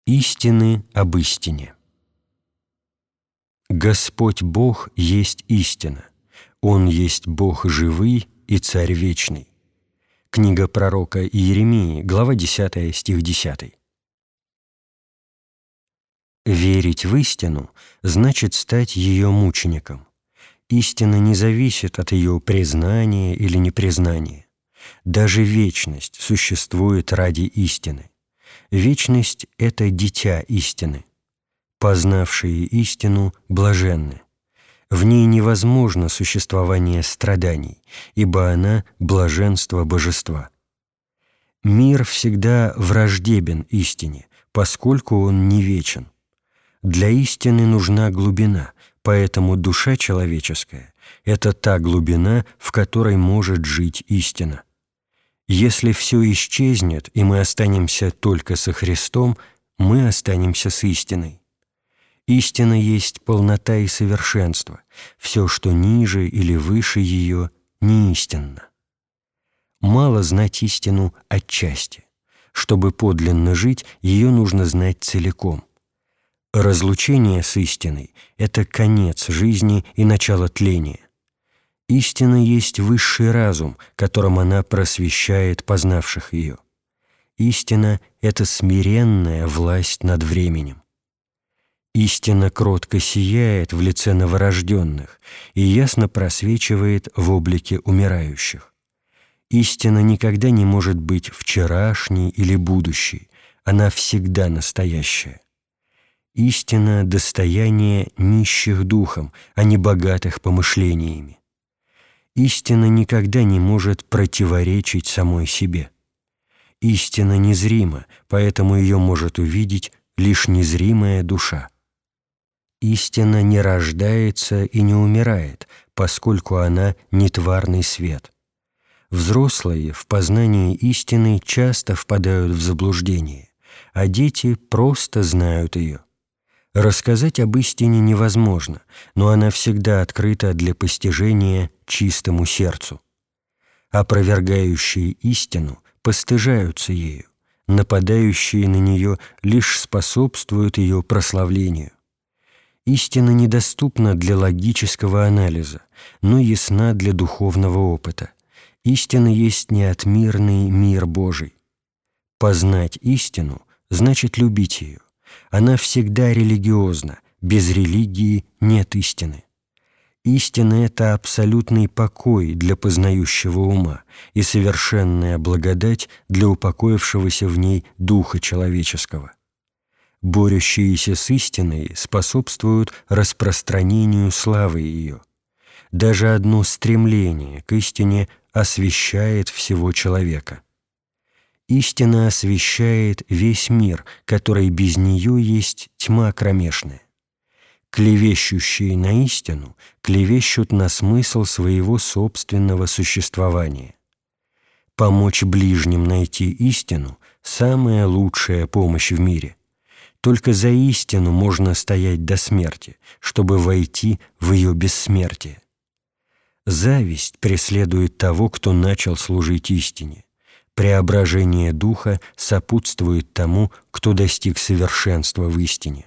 Истины об истине. Господь Бог есть истина. Он есть Бог живый и Царь вечный. Книга пророка Иеремии, глава 10, стих 10. Верить в истину значит стать ее мучеником. Истина не зависит от ее признания или непризнания. Даже вечность существует ради истины. Вечность — это дитя истины. Познавшие истину блаженны. В ней невозможно существование страданий, ибо она — блаженство божества. Мир всегда враждебен истине, поскольку он не вечен. Для истины нужна глубина, поэтому душа человеческая — это та глубина, в которой может жить истина. Если все исчезнет, и мы останемся только со Христом, мы останемся с истиной. Истина есть полнота и совершенство. Все, что ниже или выше ее, не истинно. Мало знать истину отчасти. Чтобы подлинно жить, ее нужно знать целиком. Разлучение с истиной — это конец жизни и начало тления. Истина есть высший разум, которым она просвещает познавших ее. Истина — это смиренная власть над временем. Истина кротко сияет в лице новорожденных и ясно просвечивает в облике умирающих. Истина никогда не может быть вчерашней или будущей, она всегда настоящая. Истина — достояние нищих духом, а не богатых помышлениями. Истина никогда не может противоречить самой себе. Истина незрима, поэтому ее может увидеть лишь незримая душа. Истина не рождается и не умирает, поскольку она нетварный свет. Взрослые в познании истины часто впадают в заблуждение, а дети просто знают ее. Рассказать об истине невозможно, но она всегда открыта для постижения чистому сердцу. Опровергающие истину постыжаются ею, нападающие на нее лишь способствуют ее прославлению. Истина недоступна для логического анализа, но ясна для духовного опыта. Истина есть неотмирный мир Божий. Познать истину значит любить ее. Она всегда религиозна, без религии нет истины. Истина — это абсолютный покой для познающего ума и совершенная благодать для упокоившегося в ней духа человеческого. Борющиеся с истиной способствуют распространению славы ее. Даже одно стремление к истине освящает всего человека. Истина освещает весь мир, который без нее есть тьма кромешная. Клевещущие на истину клевещут на смысл своего собственного существования. Помочь ближним найти истину — самая лучшая помощь в мире. Только за истину можно стоять до смерти, чтобы войти в ее бессмертие. Зависть преследует того, кто начал служить истине. Преображение духа сопутствует тому, кто достиг совершенства в истине.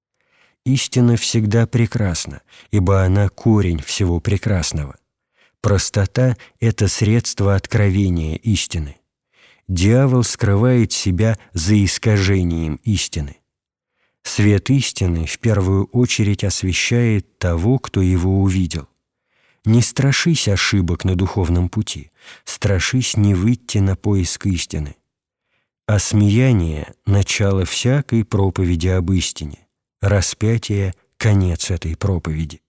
Истина всегда прекрасна, ибо она корень всего прекрасного. Простота — это средство откровения истины. Дьявол скрывает себя за искажением истины. Свет истины в первую очередь освещает того, кто его увидел. Не страшись ошибок на духовном пути, страшись не выйти на поиск истины. Осмеяние — начало всякой проповеди об истине, распятие — конец этой проповеди.